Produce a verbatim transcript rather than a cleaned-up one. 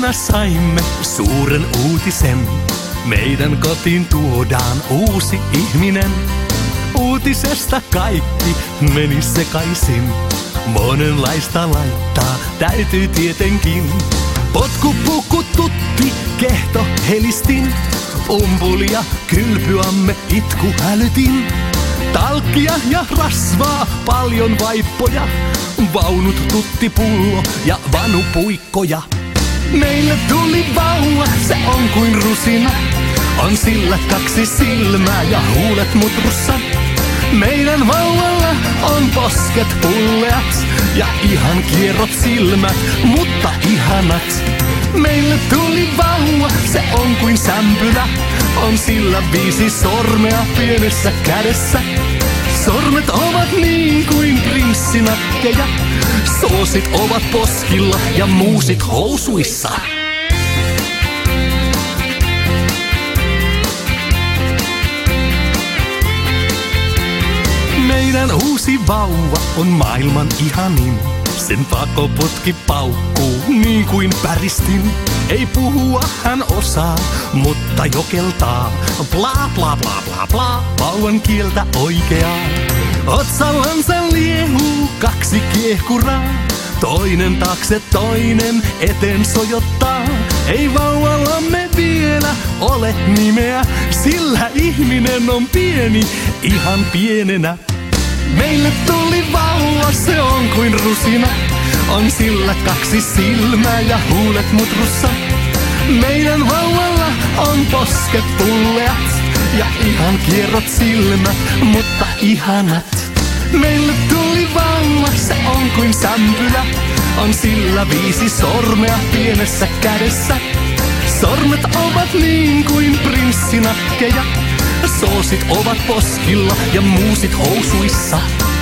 Tänä saimme suuren uutisen. Meidän kotiin tuodaan uusi ihminen. Uutisesta kaikki meni sekaisin. Monenlaista laittaa täytyy tietenkin. Potkupuku tutti, kehto helistin. Umpulia kylpyamme itku hälytin. Talkkia ja rasvaa, paljon vaippoja. Vaunut tuttipullo ja vanupuikkoja. Meille tuli vauva, se on kuin rusina. On sillä kaksi silmää ja huulet mutrussa. Meidän vauvalla on posket pulleat ja ihan kierrot silmät, mutta ihanat. Meille tuli vauva, se on kuin sämpylä. On sillä viisi sormea pienessä kädessä. Sormet ovat niin kuin prinssinakkeja. Soosit ovat poskilla ja muusit housuissa. Meidän uusi vauva on maailman ihanin. Sen pakoputki paukkuu niin kuin päristin. Ei puhua hän osaa, mutta jokeltaa. Bla bla bla bla bla, vauvan kieltä oikeaa. Otsallansa liehuu kaksi kiehkuraa. Toinen taakse, toinen eteen sojottaa. Ei vauvallamme vielä ole nimeä, sillä ihminen on pieni, ihan pienenä. Meille tuli vauva, se on kuin rusina. On sillä kaksi silmää ja huulet mutrussa. Meidän vauvalla on posket pulleat ja ihan kierrot silmät, mutta ihanat. Meille tuli vauva, se on kuin sämpylä. On sillä viisi sormea pienessä kädessä. Sormet ovat niin kuin prinssinakkeja. Soosit ovat poskilla ja muusit housuissa.